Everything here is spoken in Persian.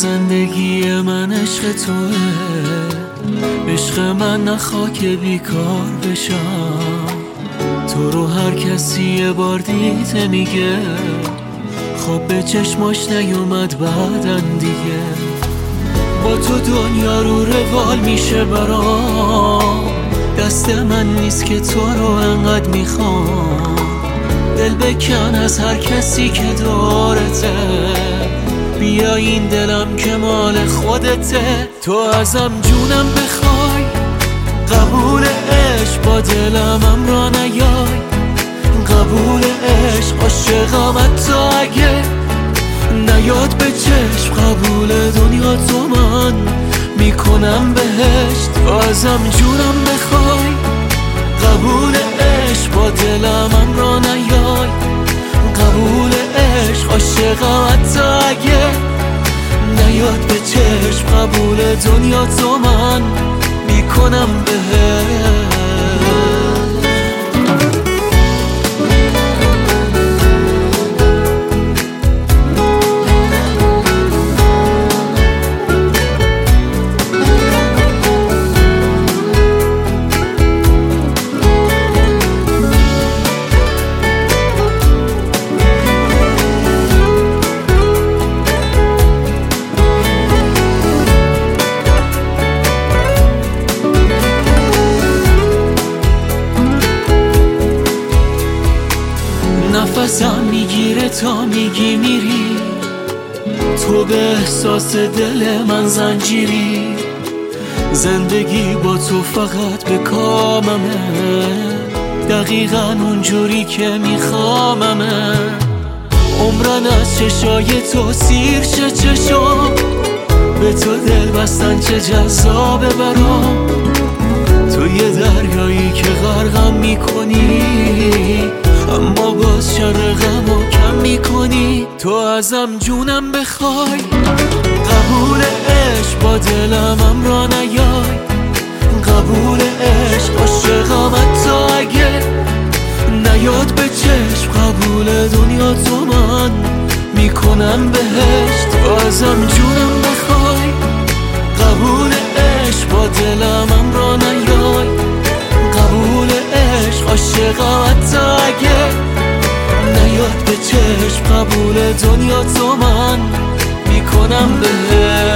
زندگی من عشق توه، عشق من نخوا که بیکار بشم. تو رو هر کسی یه بار دیده میگه خب به چشماش نیومد بعدن دیگه. با تو دنیا رو روال میشه برام، دست من نیست که تو رو انقدر میخوام. دل بکن از هر کسی که دارته، بیا این دلم که مال خودته. تو ازم جونم بخوای، قبول عشق با دلم را نیای. قبول عشق عاشقم حتی اگه نیاد به چشم. قبول دنیا تو من میکنم بهشت. تو ازم جونم بخوای، قبول عشق با دلم را نیای. قبول عشق عاشقم حتی اگه نیاد به چشم. قبول دنیا تو من میکنم بهشت. نفسم میگیره تا میگی میری، تو به احساس دل من زنجیری. زندگی با تو فقط به کاممه، دقیقا اونجوری که میخواممه. عمرن از چشای تو سیر شه چشم، به تو دل بستن چه جذابه برام. تو یه دریایی که غرقم میکنی، اما باز شر غمو کم میکنی. تو ازم جونم بخوای، قبول عشق با دلم را نیای. قبول عشق عاشقم حتی اگه نیاد به چشم. قبول دنیا تو من میکنم بهشت. تو ازم جونم بخوای، قبول عشق با دلم را نیای. قبول عشق عاشقم حتی اگه نیاد به چشم. قبول دنیا تو من میکنم بهشت.